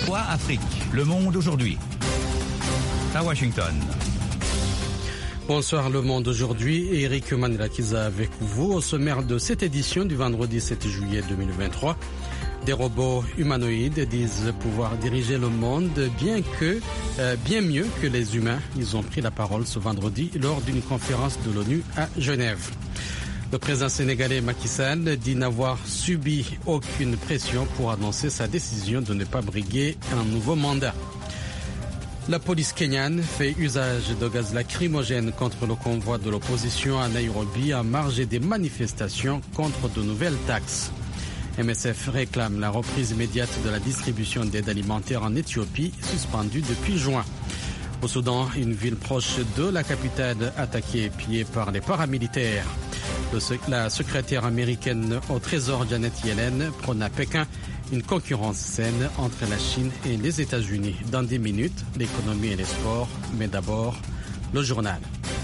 VOA Afrique, le monde aujourd'hui. À Washington. Bonsoir Le Monde aujourd'hui, Eric Manirakiza avec vous au sommaire de cette édition du vendredi 7 juillet 2023. Des robots humanoïdes disent pouvoir diriger le monde bien mieux que les humains. Ils ont pris la parole ce vendredi lors d'une conférence de l'ONU à Genève. Le président sénégalais Macky Sall dit n'avoir subi aucune pression pour annoncer sa décision de ne pas briguer un nouveau mandat. La police kenyane fait usage de gaz lacrymogène contre le convoi de l'opposition à Nairobi en marge des manifestations contre de nouvelles taxes. MSF réclame la reprise immédiate de la distribution d'aide alimentaire en Éthiopie, suspendue depuis juin. Au Soudan, une ville proche de la capitale attaquée et pillée par les paramilitaires. La secrétaire américaine au Trésor Janet Yellen prône à Pékin une concurrence saine entre la Chine et les États-Unis. Dans 10 minutes, l'économie et les sports, mais d'abord, le journal.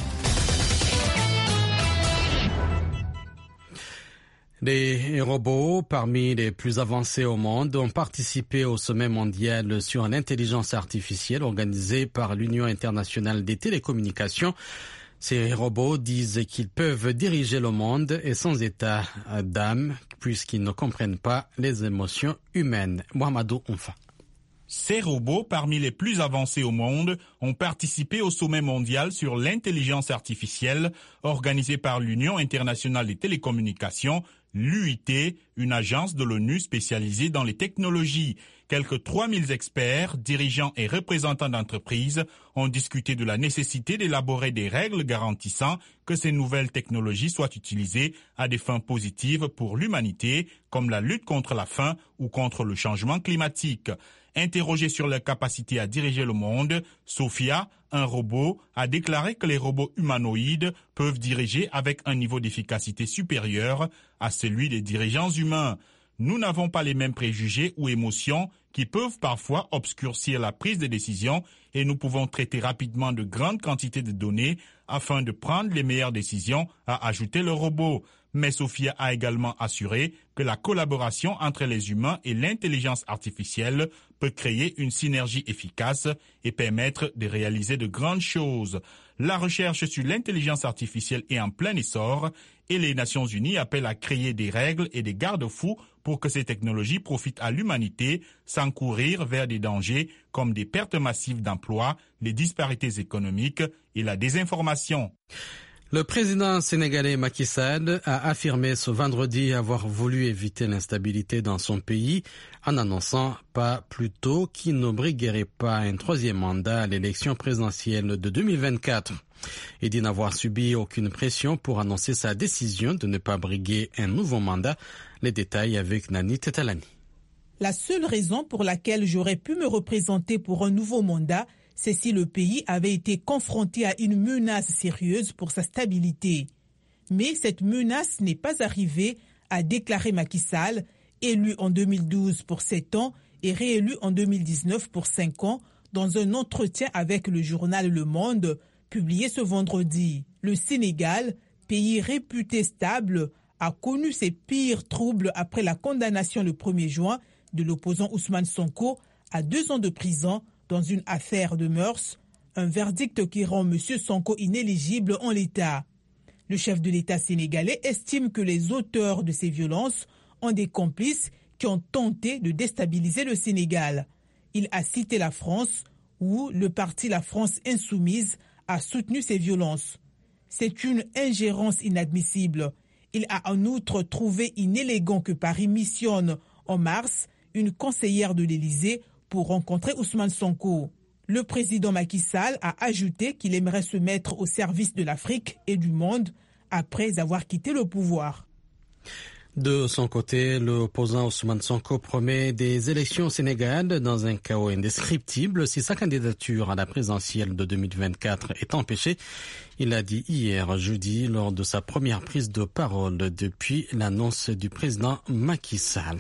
Des robots parmi les plus avancés au monde ont participé au sommet mondial sur l'intelligence artificielle organisé par l'Union internationale des télécommunications. Ces robots disent qu'ils peuvent diriger le monde et sans état d'âme puisqu'ils ne comprennent pas les émotions humaines. Mohamedou Oumfa. Ces robots, parmi les plus avancés au monde, ont participé au sommet mondial sur l'intelligence artificielle organisé par l'Union internationale des télécommunications, l'UIT, une agence de l'ONU spécialisée dans les technologies. Quelques 3000 experts, dirigeants et représentants d'entreprises ont discuté de la nécessité d'élaborer des règles garantissant que ces nouvelles technologies soient utilisées à des fins positives pour l'humanité, comme la lutte contre la faim ou contre le changement climatique. Interrogée sur leur capacité à diriger le monde, Sophia, un robot, a déclaré que les robots humanoïdes peuvent diriger avec un niveau d'efficacité supérieur à celui des dirigeants humains. Nous n'avons pas les mêmes préjugés ou émotions qui peuvent parfois obscurcir la prise de décision et nous pouvons traiter rapidement de grandes quantités de données afin de prendre les meilleures décisions, a ajouté le robot. Mais Sophia a également assuré que la collaboration entre les humains et l'intelligence artificielle peut créer une synergie efficace et permettre de réaliser de grandes choses. La recherche sur l'intelligence artificielle est en plein essor et les Nations Unies appellent à créer des règles et des garde-fous pour que ces technologies profitent à l'humanité sans courir vers des dangers comme des pertes massives d'emplois, les disparités économiques et la désinformation. Le président sénégalais Macky Sall a affirmé ce vendredi avoir voulu éviter l'instabilité dans son pays en annonçant pas plus tôt qu'il ne briguerait pas un troisième mandat à l'élection présidentielle de 2024. Il dit n'avoir subi aucune pression pour annoncer sa décision de ne pas briguer un nouveau mandat. Les détails avec Nani Tetalani. La seule raison pour laquelle j'aurais pu me représenter pour un nouveau mandat, c'est si le pays avait été confronté à une menace sérieuse pour sa stabilité. Mais cette menace n'est pas arrivée, a déclaré Macky Sall, élu en 2012 pour 7 ans et réélu en 2019 pour 5 ans, dans un entretien avec le journal Le Monde, publié ce vendredi. Le Sénégal, pays réputé stable, a connu ses pires troubles après la condamnation le 1er juin de l'opposant Ousmane Sonko à 2 ans de prison dans une affaire de mœurs, un verdict qui rend M. Sonko inéligible en l'état. Le chef de l'État sénégalais estime que les auteurs de ces violences ont des complices qui ont tenté de déstabiliser le Sénégal. Il a cité la France, où le parti La France Insoumise a soutenu ces violences. C'est une ingérence inadmissible. Il a en outre trouvé inélégant que Paris missionne en mars une conseillère de l'Élysée pour rencontrer Ousmane Sonko. Le président Macky Sall a ajouté qu'il aimerait se mettre au service de l'Afrique et du monde après avoir quitté le pouvoir. De son côté, l'opposant Ousmane Sonko promet des élections au Sénégal dans un chaos indescriptible si sa candidature à la présidentielle de 2024 est empêchée. Il l'a dit hier jeudi lors de sa première prise de parole depuis l'annonce du président Macky Sall.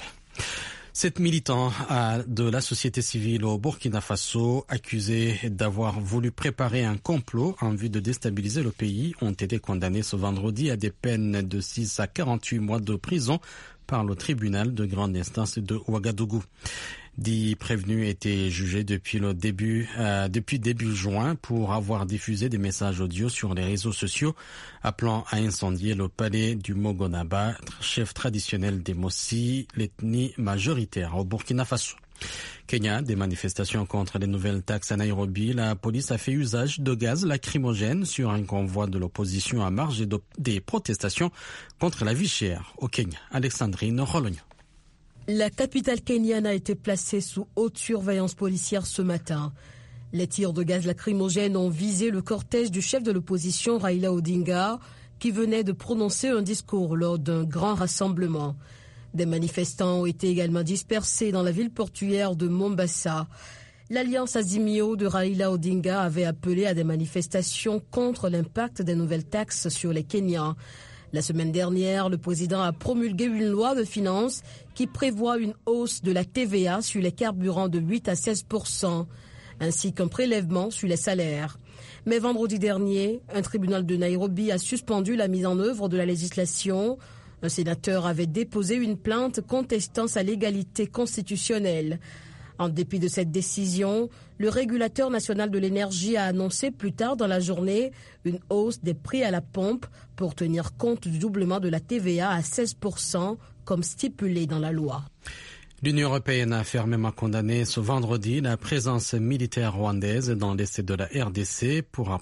7 militants de la société civile au Burkina Faso, accusés d'avoir voulu préparer un complot en vue de déstabiliser le pays, ont été condamnés ce vendredi à des peines de 6 à 48 mois de prison par le tribunal de grande instance de Ouagadougou. 10 prévenus étaient jugés depuis début juin pour avoir diffusé des messages audio sur les réseaux sociaux appelant à incendier le palais du Mogonaba, chef traditionnel des Mossi, l'ethnie majoritaire au Burkina Faso. Kenya, des manifestations contre les nouvelles taxes à Nairobi. La police a fait usage de gaz lacrymogène sur un convoi de l'opposition à marge des protestations contre la vie chère au Kenya. Alexandrine Rologno. La capitale kenyane a été placée sous haute surveillance policière ce matin. Les tirs de gaz lacrymogène ont visé le cortège du chef de l'opposition Raila Odinga, qui venait de prononcer un discours lors d'un grand rassemblement. Des manifestants ont été également dispersés dans la ville portuaire de Mombasa. L'alliance Azimio de Raila Odinga avait appelé à des manifestations contre l'impact des nouvelles taxes sur les Kenyans. La semaine dernière, le président a promulgué une loi de finances qui prévoit une hausse de la TVA sur les carburants de 8 à 16%, ainsi qu'un prélèvement sur les salaires. Mais vendredi dernier, un tribunal de Nairobi a suspendu la mise en œuvre de la législation. Un sénateur avait déposé une plainte contestant sa légalité constitutionnelle. En dépit de cette décision, le régulateur national de l'énergie a annoncé plus tard dans la journée une hausse des prix à la pompe pour tenir compte du doublement de la TVA à 16%, comme stipulé dans la loi. L'Union européenne a fermement condamné ce vendredi la présence militaire rwandaise dans l'est de la RDC pour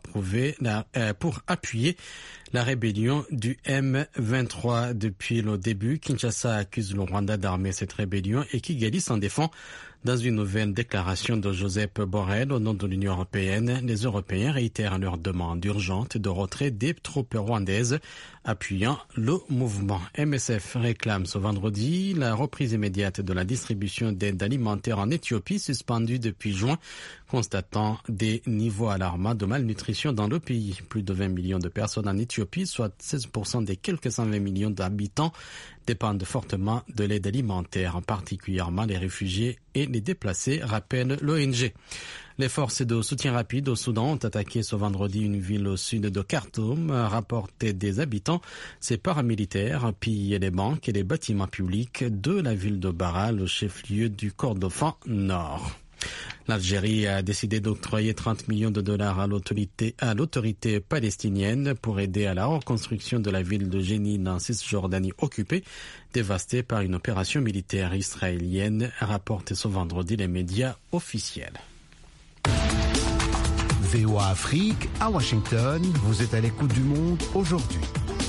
appuyer la rébellion du M23. Depuis le début, Kinshasa accuse le Rwanda d'armer cette rébellion et Kigali s'en défend. Dans une nouvelle déclaration de Joseph Borrell au nom de l'Union européenne, les Européens réitèrent leur demande urgente de retrait des troupes rwandaises appuyant le mouvement. MSF réclame ce vendredi la reprise immédiate de la distribution d'aide alimentaire en Éthiopie, suspendue depuis juin, constatant des niveaux alarmants de malnutrition dans le pays. Plus de 20 millions de personnes en Éthiopie, soit 16% des quelques 120 millions d'habitants, dépendent fortement de l'aide alimentaire, particulièrement les réfugiés et les déplacés, rappelle l'ONG. Les forces de soutien rapide au Soudan ont attaqué ce vendredi une ville au sud de Khartoum, rapporté des habitants. Ces paramilitaires pillent les banques et les bâtiments publics de la ville de Bara, le chef-lieu du Kordofan Nord. L'Algérie a décidé d'octroyer 30 millions de dollars à l'autorité palestinienne pour aider à la reconstruction de la ville de Jénine en Cisjordanie occupée, dévastée par une opération militaire israélienne, rapportent ce vendredi les médias officiels. VOA Afrique, à Washington, vous êtes à l'écoute du monde aujourd'hui.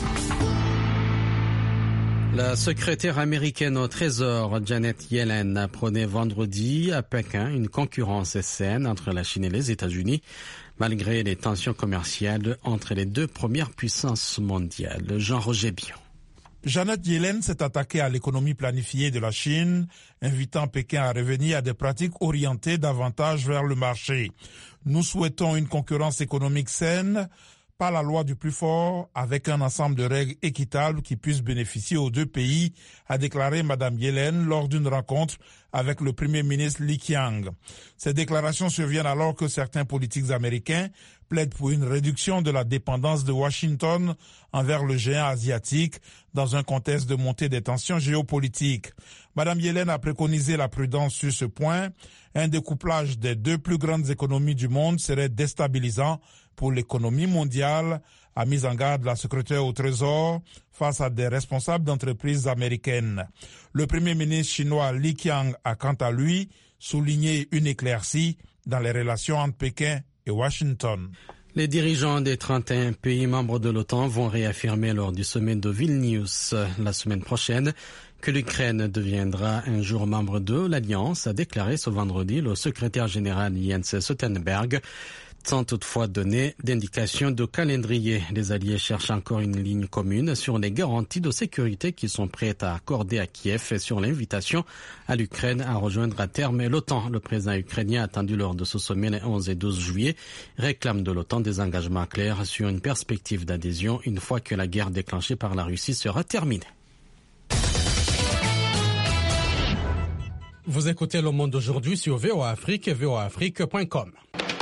La secrétaire américaine au Trésor, Janet Yellen, apprenait vendredi à Pékin une concurrence saine entre la Chine et les États-Unis, malgré les tensions commerciales entre les deux premières puissances mondiales. Jean-Roger Bion. Janet Yellen s'est attaquée à l'économie planifiée de la Chine, invitant Pékin à revenir à des pratiques orientées davantage vers le marché. Nous souhaitons une concurrence économique saine, pas la loi du plus fort, avec un ensemble de règles équitables qui puissent bénéficier aux deux pays, a déclaré Mme Yellen lors d'une rencontre avec le Premier ministre Li Qiang. Ces déclarations surviennent alors que certains politiques américains plaident pour une réduction de la dépendance de Washington envers le géant asiatique dans un contexte de montée des tensions géopolitiques. Mme Yellen a préconisé la prudence sur ce point. Un découplage des deux plus grandes économies du monde serait déstabilisant pour l'économie mondiale, a mis en garde la secrétaire au Trésor face à des responsables d'entreprises américaines. Le Premier ministre chinois Li Qiang a quant à lui souligné une éclaircie dans les relations entre Pékin et Washington. Les dirigeants des 31 pays membres de l'OTAN vont réaffirmer lors du sommet de Vilnius la semaine prochaine que l'Ukraine deviendra un jour membre de l'Alliance, a déclaré ce vendredi le secrétaire général Jens Stoltenberg, sans toutefois donner d'indication de calendrier. Les alliés cherchent encore une ligne commune sur les garanties de sécurité qu'ils sont prêts à accorder à Kiev et sur l'invitation à l'Ukraine à rejoindre à terme l'OTAN. Le président ukrainien, attendu lors de ce sommet les 11 et 12 juillet, réclame de l'OTAN des engagements clairs sur une perspective d'adhésion une fois que la guerre déclenchée par la Russie sera terminée. Vous écoutez Le Monde aujourd'hui sur VOA Afrique et voaafrique.com.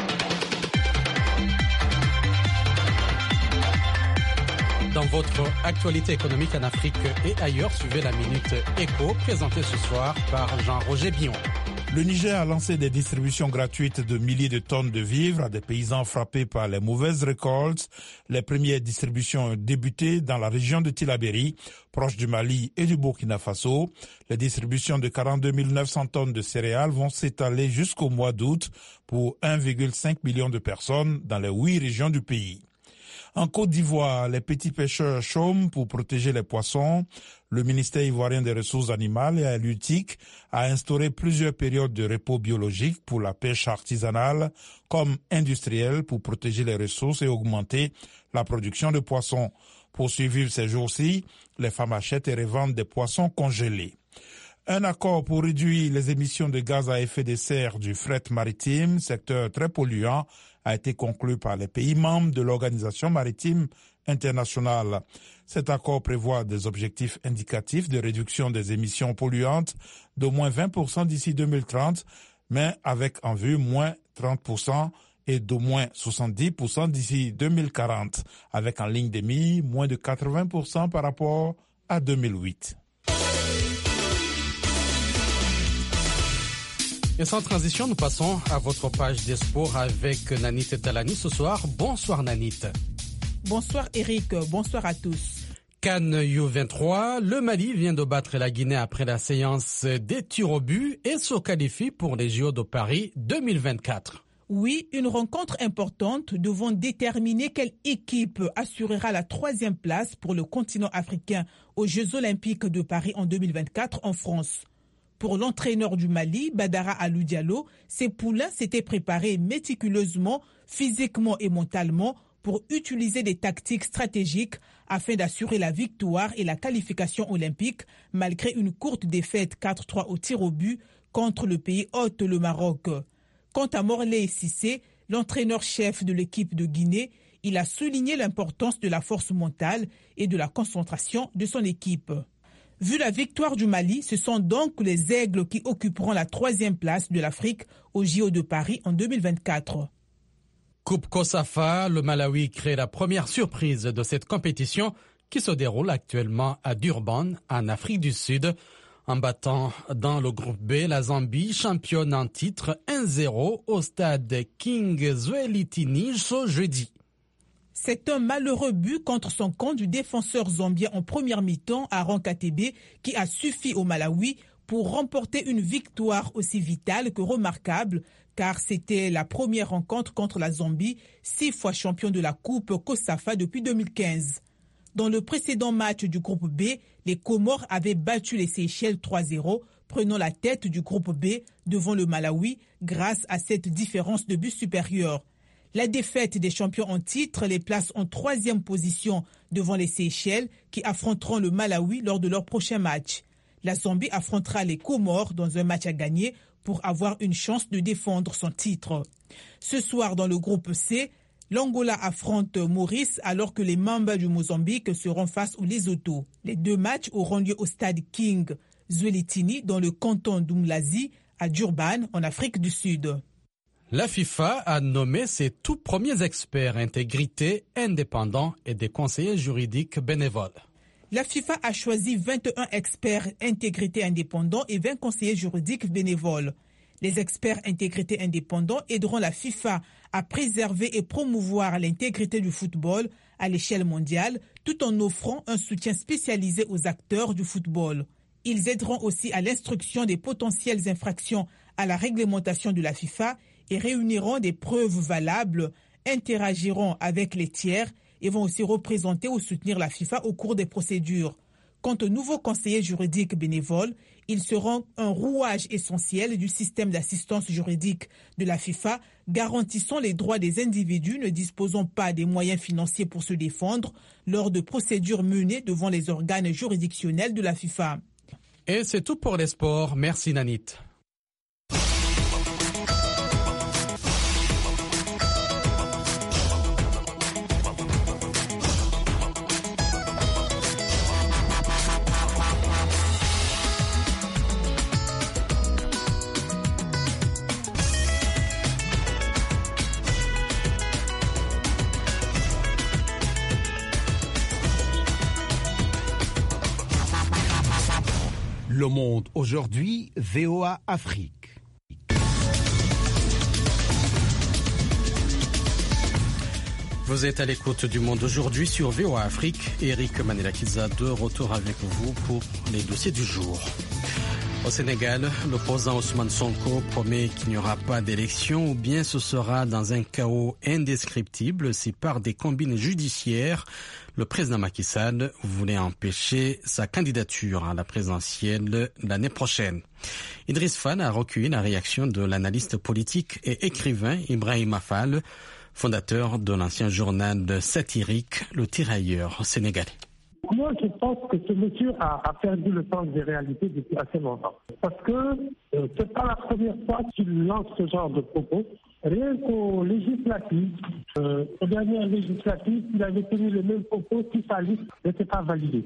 Dans votre actualité économique en Afrique et ailleurs, suivez la Minute Éco, présentée ce soir par Jean-Roger Bion. Le Niger a lancé des distributions gratuites de milliers de tonnes de vivres à des paysans frappés par les mauvaises récoltes. Les premières distributions ont débuté dans la région de Tillabéri, proche du Mali et du Burkina Faso. Les distributions de 42 900 tonnes de céréales vont s'étaler jusqu'au mois d'août pour 1,5 million de personnes dans les 8 régions du pays. En Côte d'Ivoire, les petits pêcheurs chôment pour protéger les poissons. Le ministère ivoirien des Ressources animales et halieutiques a instauré plusieurs périodes de repos biologique pour la pêche artisanale comme industrielle pour protéger les ressources et augmenter la production de poissons. Pour survivre ces jours-ci, les femmes achètent et revendent des poissons congelés. Un accord pour réduire les émissions de gaz à effet de serre du fret maritime, secteur très polluant, a été conclu par les pays membres de l'Organisation maritime internationale. Cet accord prévoit des objectifs indicatifs de réduction des émissions polluantes d'au moins 20% d'ici 2030, mais avec en vue moins 30% et d'au moins 70% d'ici 2040, avec en ligne de mire moins de 80% par rapport à 2008. Et sans transition, nous passons à votre page des sports avec Nanit Talani ce soir. Bonsoir Nanit. Bonsoir Eric, bonsoir à tous. CAN U23, le Mali vient de battre la Guinée après la séance des tirs au but et se qualifie pour les JO de Paris 2024. Oui, une rencontre importante devant déterminer quelle équipe assurera la 3e place pour le continent africain aux Jeux Olympiques de Paris en 2024 en France. Pour l'entraîneur du Mali, Badara Alou Diallo, ses poulains s'étaient préparés méticuleusement, physiquement et mentalement pour utiliser des tactiques stratégiques afin d'assurer la victoire et la qualification olympique malgré une courte défaite 4-3 au tir au but contre le pays hôte, le Maroc. Quant à Morley Cissé, l'entraîneur-chef de l'équipe de Guinée, il a souligné l'importance de la force mentale et de la concentration de son équipe. Vu la victoire du Mali, ce sont donc les Aigles qui occuperont la 3e place de l'Afrique aux JO de Paris en 2024. Coupe Kosafa, le Malawi crée la première surprise de cette compétition qui se déroule actuellement à Durban, en Afrique du Sud. En battant dans le groupe B, la Zambie championne en titre 1-0 au stade King Zwelithini ce jeudi. C'est un malheureux but contre son camp du défenseur zambien en première mi-temps, Aaron Katebe, qui a suffi au Malawi pour remporter une victoire aussi vitale que remarquable, car c'était la première rencontre contre la Zambie, 6 fois champion de la Coupe Kosafa depuis 2015. Dans le précédent match du groupe B, les Comores avaient battu les Seychelles 3-0, prenant la tête du groupe B devant le Malawi grâce à cette différence de but supérieure. La défaite des champions en titre les place en 3e position devant les Seychelles qui affronteront le Malawi lors de leur prochain match. La Zambie affrontera les Comores dans un match à gagner pour avoir une chance de défendre son titre. Ce soir dans le groupe C, l'Angola affronte Maurice alors que les Mamba du Mozambique seront face aux Lesotho. Les 2 matchs auront lieu au stade King Zwelithini dans le canton d'Umlazi à Durban en Afrique du Sud. La FIFA a nommé ses tout premiers experts intégrité indépendants et des conseillers juridiques bénévoles. La FIFA a choisi 21 experts intégrité indépendants et 20 conseillers juridiques bénévoles. Les experts intégrité indépendants aideront la FIFA à préserver et promouvoir l'intégrité du football à l'échelle mondiale tout en offrant un soutien spécialisé aux acteurs du football. Ils aideront aussi à l'instruction des potentielles infractions à la réglementation de la FIFA et réuniront des preuves valables, interagiront avec les tiers et vont aussi représenter ou soutenir la FIFA au cours des procédures. Quant aux nouveaux conseillers juridiques bénévoles, ils seront un rouage essentiel du système d'assistance juridique de la FIFA, garantissant les droits des individus ne disposant pas des moyens financiers pour se défendre lors de procédures menées devant les organes juridictionnels de la FIFA. Et c'est tout pour les sports. Merci Nanit. Le Monde aujourd'hui, VOA Afrique. Vous êtes à l'écoute du Monde aujourd'hui sur VOA Afrique. Eric Manelakiza de retour avec vous pour les dossiers du jour. Au Sénégal, l'opposant Ousmane Sonko promet qu'il n'y aura pas d'élection ou bien ce sera dans un chaos indescriptible si par des combines judiciaires, le président Macky Sall voulait empêcher sa candidature à la présidentielle l'année prochaine. Idriss Fall a recueilli la réaction de l'analyste politique et écrivain Ibrahima Fall, fondateur de l'ancien journal satirique Le Tirailleur sénégalais. Moi, je pense que ce monsieur a perdu le sens des réalités depuis assez longtemps. Parce que c'est pas la première fois qu'il lance ce genre de propos. Rien qu'aux législatives, aux dernières législatives, il avait tenu le même propos si sa liste n'était pas validée.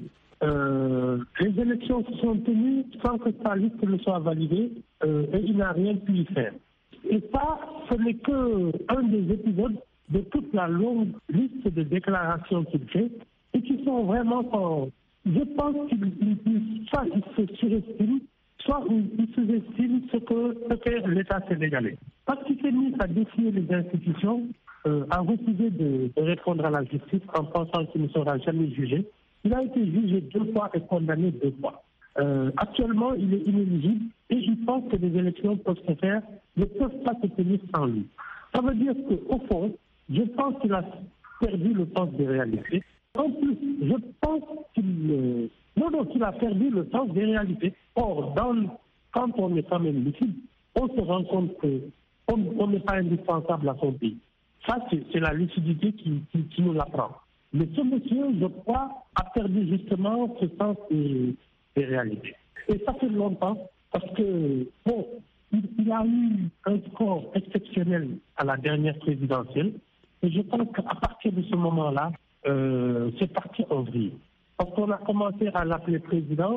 Les élections se sont tenues sans que sa liste ne soit validée et il n'a rien pu y faire. Et ça, ce n'est qu'un des épisodes de toute la longue liste de déclarations qu'il fait et qui sont vraiment, je pense qu'il soit il se surestime, soit il sous-estime ce que fait l'État sénégalais. Parce qu'il s'est mis à défier les institutions, à refuser de répondre à la justice en pensant qu'il ne sera jamais jugé. Il a été jugé 2 fois et condamné 2 fois. Actuellement, il est inéligible et il pense que les élections ne peuvent pas se tenir sans lui. Ça veut dire qu'au fond, je pense qu'il a perdu le sens des réalités. En plus, je pense qu'il a perdu le sens des réalités. Or, quand on est quand même lucide, on se rend compte qu'on n'est pas indispensable à son pays. Ça, c'est la lucidité qui nous l'apprend. Mais ce monsieur, je crois, a perdu justement ce sens des réalités. Et ça fait longtemps, parce que, il a eu un score exceptionnel à la dernière présidentielle. Et je pense qu'à partir de ce moment-là, c'est parti en vrille. Parce qu'on a commencé à l'appeler président,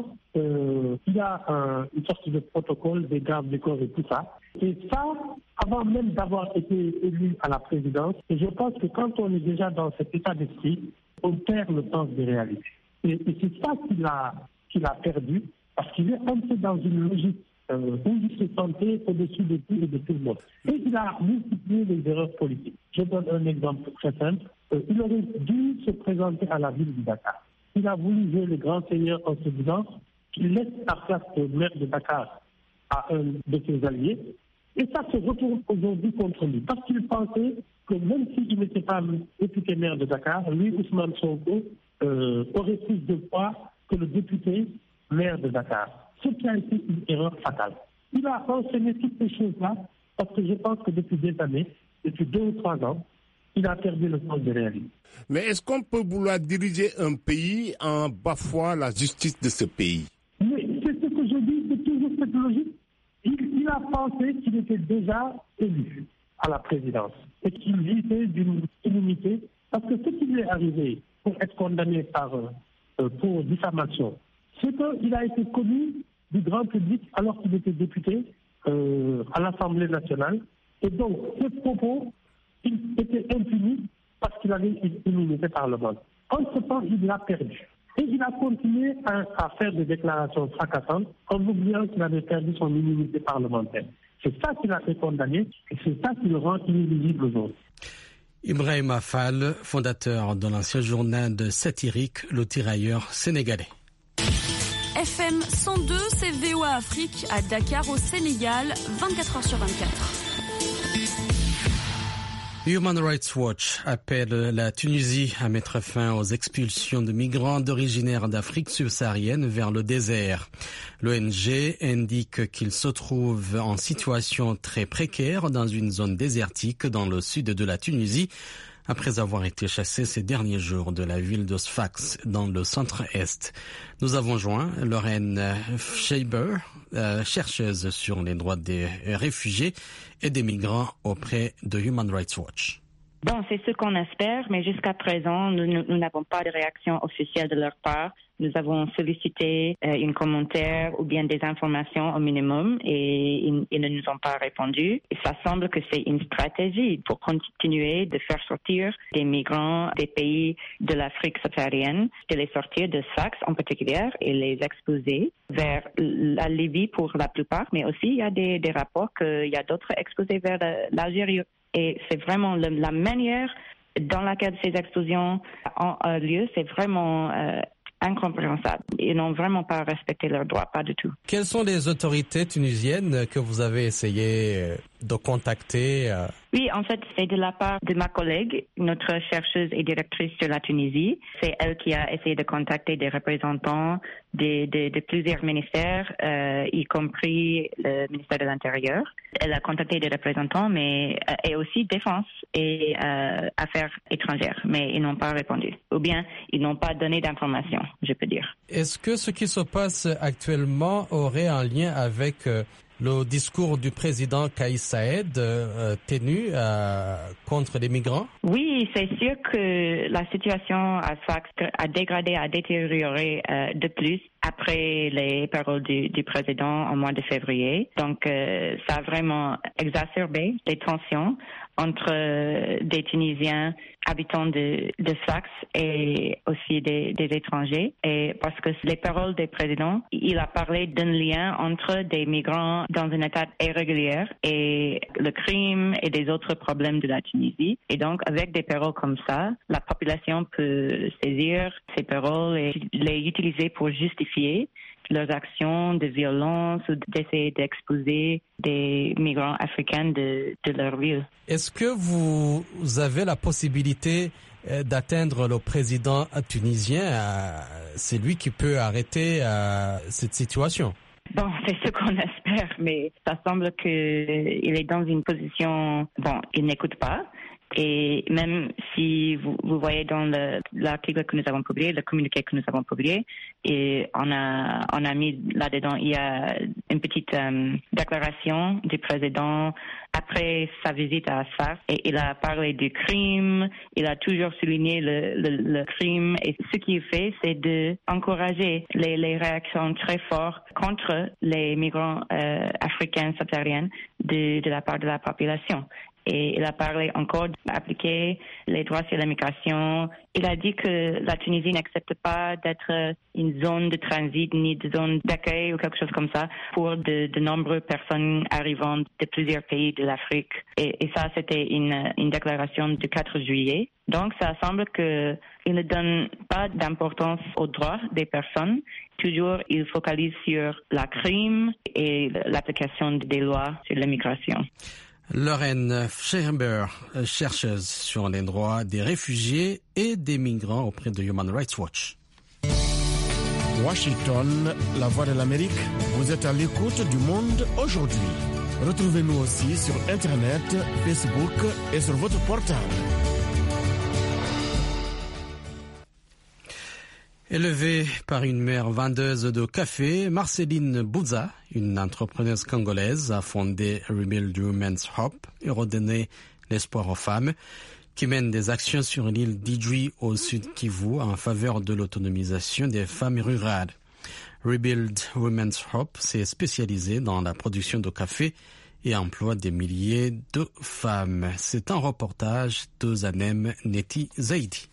il a une sorte de protocole des gardes du corps et tout ça. Et ça, avant même d'avoir été élu à la présidence, et je pense que quand on est déjà dans cet état d'esprit, on perd le sens des réalités. Et c'est ça qu'il a perdu, parce qu'il est un peu dans une logique où il se sentait au-dessus de tout et de tout le monde. Et il a multiplié les erreurs politiques. Je donne un exemple très simple. Il aurait dû se présenter à la ville de Dakar. Il a voulu jouer le grand seigneur en se disant qu'il laisse la place de maire de Dakar à un de ses alliés. Et ça se retourne aujourd'hui contre lui. Parce qu'il pensait que même s'il n'était pas député maire de Dakar, lui, Ousmane Sonko, aurait plus de poids que le député maire de Dakar. Ce qui a été une erreur fatale. Il a enseigné toutes ces choses-là parce que je pense que depuis des années, depuis 2 ou 3 ans, il a perdu le sens des réalités. Mais est-ce qu'on peut vouloir diriger un pays en bafouant la justice de ce pays? Mais c'est ce que je dis, c'est toujours cette logique. Il a pensé qu'il était déjà élu à la présidence et qu'il vivait d'une immunité parce que ce qui lui est arrivé pour être condamné pour diffamation, c'est qu'il a été connu du grand public alors qu'il était député à l'Assemblée nationale. Et donc, ce propos, il était impuni parce qu'il avait une immunité parlementaire. En ce temps, il l'a perdu. Et il a continué à faire des déclarations fracassantes en oubliant qu'il avait perdu son immunité parlementaire. C'est ça qu'il a fait condamner et c'est ça qui le rend inéligible aujourd'hui. Ibrahima Fall, fondateur de l'ancien journal satirique Le Tirailleur sénégalais. FM 102, c'est VOA Afrique à Dakar au Sénégal, 24h sur 24. Human Rights Watch appelle la Tunisie à mettre fin aux expulsions de migrants originaires d'Afrique subsaharienne vers le désert. L'ONG indique qu'ils se trouvent en situation très précaire dans une zone désertique dans le sud de la Tunisie, après avoir été chassés ces derniers jours de la ville de Sfax dans le centre-est. Nous avons joint Lorraine Scheiber, chercheuse sur les droits des réfugiés et des migrants auprès de Human Rights Watch. Bon, c'est ce qu'on espère, mais jusqu'à présent, nous n'avons pas de réaction officielle de leur part. Nous avons sollicité un commentaire ou bien des informations au minimum et ils ne nous ont pas répondu. Et ça semble que c'est une stratégie pour continuer de faire sortir des migrants des pays de l'Afrique subsaharienne, de les sortir de Sfax en particulier et les exposer vers la Libye pour la plupart, mais aussi il y a des rapports qu'il y a d'autres exposés vers l'Algérie. Et c'est vraiment la manière dans laquelle ces explosions ont lieu, c'est vraiment incompréhensible. Ils n'ont vraiment pas respecté leurs droits, pas du tout. Quelles sont les autorités tunisiennes que vous avez essayé de contacter? Oui, en fait, c'est de la part de ma collègue, notre chercheuse et directrice sur la Tunisie. C'est elle qui a essayé de contacter des représentants de plusieurs ministères, y compris le ministère de l'Intérieur. Elle a contacté des représentants, mais et aussi Défense et Affaires étrangères, mais ils n'ont pas répondu. Ou bien, ils n'ont pas donné d'informations, je peux dire. Est-ce que ce qui se passe actuellement aurait un lien avec le discours du président Kais Saied tenu contre les migrants? Oui, c'est sûr que la situation à Sfax a dégradé, a détérioré de plus après les paroles du président au mois de février. Donc, ça a vraiment exacerbé les tensions entre des Tunisiens habitants de Sfax et aussi des étrangers. Et parce que les paroles du président, il a parlé d'un lien entre des migrants dans un état irrégulier et le crime et des autres problèmes de la Tunisie. Et donc, avec des paroles comme ça, la population peut saisir ces paroles et les utiliser pour justifier leurs actions de violence ou d'essayer d'exposer des migrants africains de leur ville. Est-ce que vous avez la possibilité d'atteindre le président tunisien? C'est lui qui peut arrêter cette situation. Bon, c'est ce qu'on espère, mais ça semble qu'il est dans une position... Bon, il n'écoute pas. Et même si vous voyez dans l'article que nous avons publié, le communiqué que nous avons publié, et on a mis là-dedans, il y a une petite déclaration du président après sa visite à Sfax, et il a parlé du crime, il a toujours souligné le crime, et ce qu'il fait, c'est d'encourager les réactions très fortes contre les migrants africains subsahariens de la part de la population. Et il a parlé encore d'appliquer les droits sur l'immigration. Il a dit que la Tunisie n'accepte pas d'être une zone de transit ni de zone d'accueil ou quelque chose comme ça pour de nombreuses personnes arrivant de plusieurs pays de l'Afrique. Et ça, c'était une déclaration du 4 juillet. Donc, ça semble qu'il ne donne pas d'importance aux droits des personnes. Toujours, il focalise sur la crime et l'application des lois sur l'immigration. Lorraine Schreiber, chercheuse sur les droits des réfugiés et des migrants auprès de Human Rights Watch. Washington, la voix de l'Amérique, vous êtes à l'écoute du monde aujourd'hui. Retrouvez-nous aussi sur Internet, Facebook et sur votre portable. Élevée par une mère vendeuse de café, Marceline Bouza, une entrepreneuse congolaise, a fondé Rebuild Women's Hope et redonné l'espoir aux femmes, qui mène des actions sur l'île d'Idjwi au sud Kivu en faveur de l'autonomisation des femmes rurales. Rebuild Women's Hope s'est spécialisé dans la production de café et emploie des milliers de femmes. C'est un reportage de Zanem Neti Zaidi.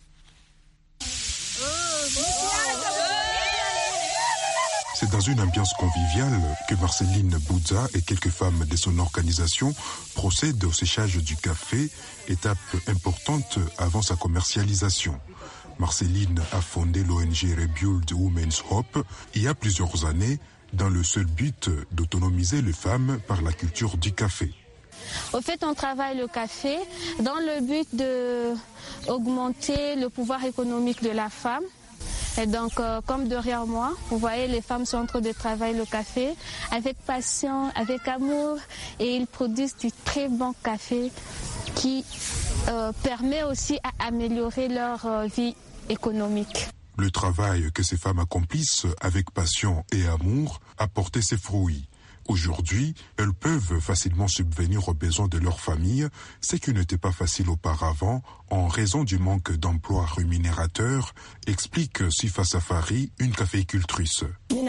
C'est dans une ambiance conviviale que Marceline Bouza et quelques femmes de son organisation procèdent au séchage du café, étape importante avant sa commercialisation. Marceline a fondé l'ONG Rebuild Women's Hope il y a plusieurs années dans le seul but d'autonomiser les femmes par la culture du café. Au fait, on travaille le café dans le but d'augmenter le pouvoir économique de la femme. Et donc, comme derrière moi, vous voyez, les femmes sont en train de travailler le café avec passion, avec amour, et ils produisent du très bon café qui permet aussi à améliorer leur vie économique. Le travail que ces femmes accomplissent avec passion et amour a porté ses fruits. Aujourd'hui, elles peuvent facilement subvenir aux besoins de leur famille, ce qui n'était pas facile auparavant en raison du manque d'emplois rémunérateurs, explique Sifa Safari, une caféicultrice.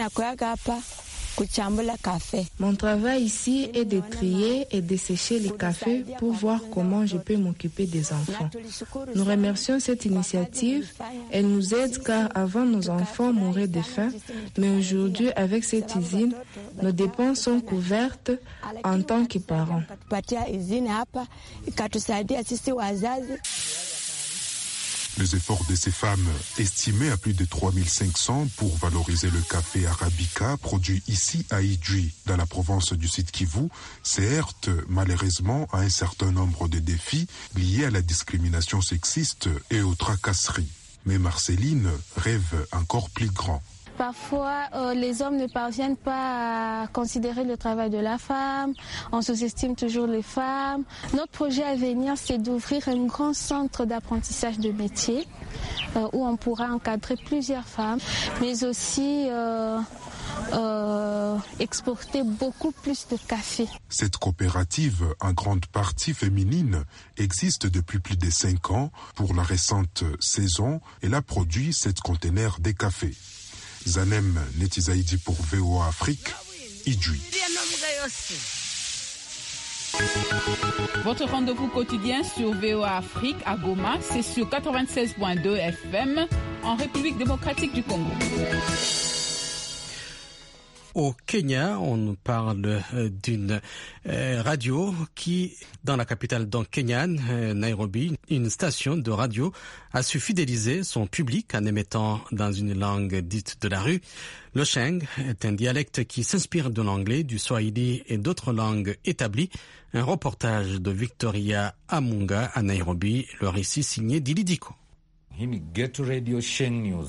Mon travail ici est de trier et de sécher les cafés pour voir comment je peux m'occuper des enfants. Nous remercions cette initiative. Elle nous aide car avant nos enfants mouraient de faim, mais aujourd'hui avec cette usine, nos dépenses sont couvertes en tant que parents. Les efforts de ces femmes, estimés à plus de 3500 pour valoriser le café arabica produit ici à Idjwi, dans la province du Sud Kivu, se heurtent malheureusement à un certain nombre de défis liés à la discrimination sexiste et aux tracasseries. Mais Marceline rêve encore plus grand. Parfois, les hommes ne parviennent pas à considérer le travail de la femme, on sous-estime toujours les femmes. Notre projet à venir, c'est d'ouvrir un grand centre d'apprentissage de métier où on pourra encadrer plusieurs femmes, mais aussi exporter beaucoup plus de café. Cette coopérative, en grande partie féminine, existe depuis plus de 5 ans. Pour la récente saison, elle a produit 7 conteneurs de café. Zanem Netizaïdi pour VOA Afrique, Idjwi. Votre rendez-vous quotidien sur VOA Afrique à Goma, c'est sur 96.2 FM en République démocratique du Congo. Au Kenya, on nous parle d'une radio qui, dans la capitale kenyane, Nairobi, une station de radio a su fidéliser son public en émettant dans une langue dite de la rue. Le Sheng est un dialecte qui s'inspire de l'anglais, du swahili et d'autres langues établies. Un reportage de Victoria Amunga à Nairobi, le récit signé Dilidiko. Ghetto Radio Sheng News.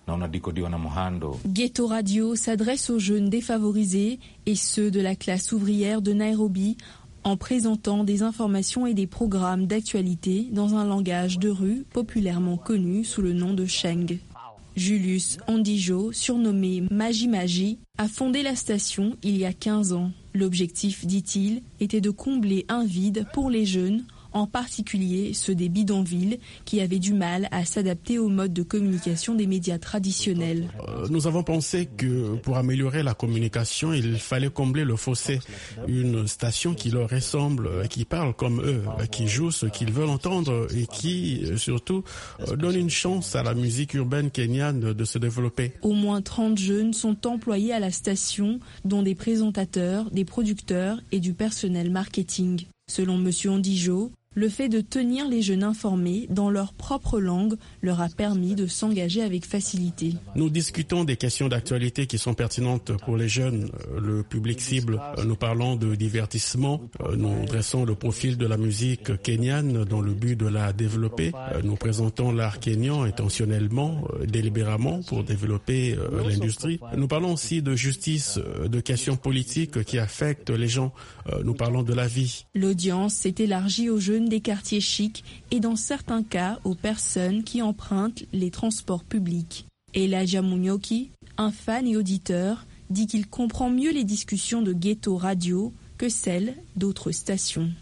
Ghetto Radio s'adresse aux jeunes défavorisés et ceux de la classe ouvrière de Nairobi en présentant des informations et des programmes d'actualité dans un langage de rue populairement connu sous le nom de Sheng. Julius Ondijo, surnommé Magi Magi, a fondé la station il y a 15 ans. L'objectif, dit-il, était de combler un vide pour les jeunes, en particulier ceux des bidonvilles qui avaient du mal à s'adapter au mode de communication des médias traditionnels. Nous avons pensé que pour améliorer la communication, il fallait combler le fossé. Une station qui leur ressemble, qui parle comme eux, qui joue ce qu'ils veulent entendre et qui, surtout, donne une chance à la musique urbaine kenyane de se développer. Au moins 30 jeunes sont employés à la station, dont des présentateurs, des producteurs et du personnel marketing. Selon M. Ondijo, le fait de tenir les jeunes informés dans leur propre langue leur a permis de s'engager avec facilité. Nous discutons des questions d'actualité qui sont pertinentes pour les jeunes, le public cible. Nous parlons de divertissement, nous dressons le profil de la musique kenyane dans le but de la développer. Nous présentons l'art kényan intentionnellement, délibérément pour développer l'industrie. Nous parlons aussi de justice, de questions politiques qui affectent les gens. Nous parlons de la vie. L'audience s'est élargie aux jeunes des quartiers chics et dans certains cas aux personnes qui empruntent les transports publics. Elijah Munyoki, un fan et auditeur, dit qu'il comprend mieux les discussions de Ghetto Radio que celles d'autres stations.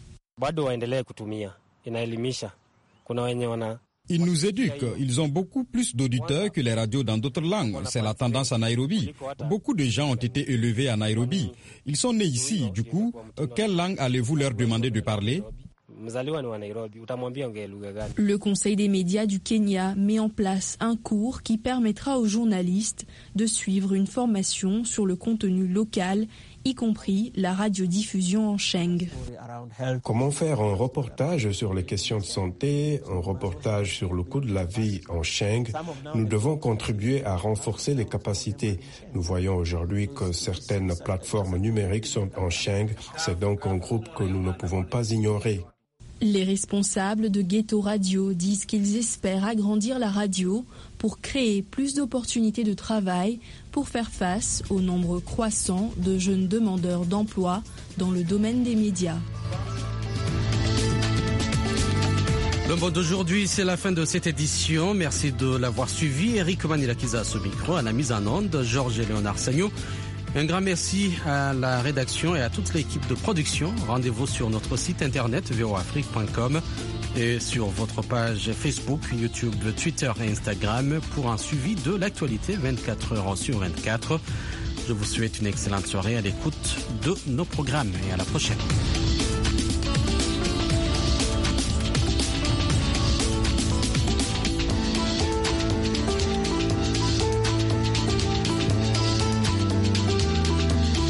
Ils nous éduquent. Ils ont beaucoup plus d'auditeurs que les radios dans d'autres langues. C'est la tendance à Nairobi. Beaucoup de gens ont été élevés à Nairobi. Ils sont nés ici. Du coup, quelle langue allez-vous leur demander de parler ? Le Conseil des médias du Kenya met en place un cours qui permettra aux journalistes de suivre une formation sur le contenu local, y compris la radiodiffusion en Sheng. Comment faire un reportage sur les questions de santé, un reportage sur le coût de la vie en Sheng? Nous devons contribuer à renforcer les capacités. Nous voyons aujourd'hui que certaines plateformes numériques sont en Sheng. C'est donc un groupe que nous ne pouvons pas ignorer. Les responsables de Ghetto Radio disent qu'ils espèrent agrandir la radio pour créer plus d'opportunités de travail pour faire face au nombre croissant de jeunes demandeurs d'emploi dans le domaine des médias. Le mot d'aujourd'hui, c'est la fin de cette édition. Merci de l'avoir suivi. Eric Manilakiza à ce micro, à la mise en onde, Georges et Léonard Sagno. Un grand merci à la rédaction et à toute l'équipe de production. Rendez-vous sur notre site internet voafrique.com et sur votre page Facebook, YouTube, Twitter et Instagram pour un suivi de l'actualité 24 heures sur 24. Je vous souhaite une excellente soirée à l'écoute de nos programmes et à la prochaine.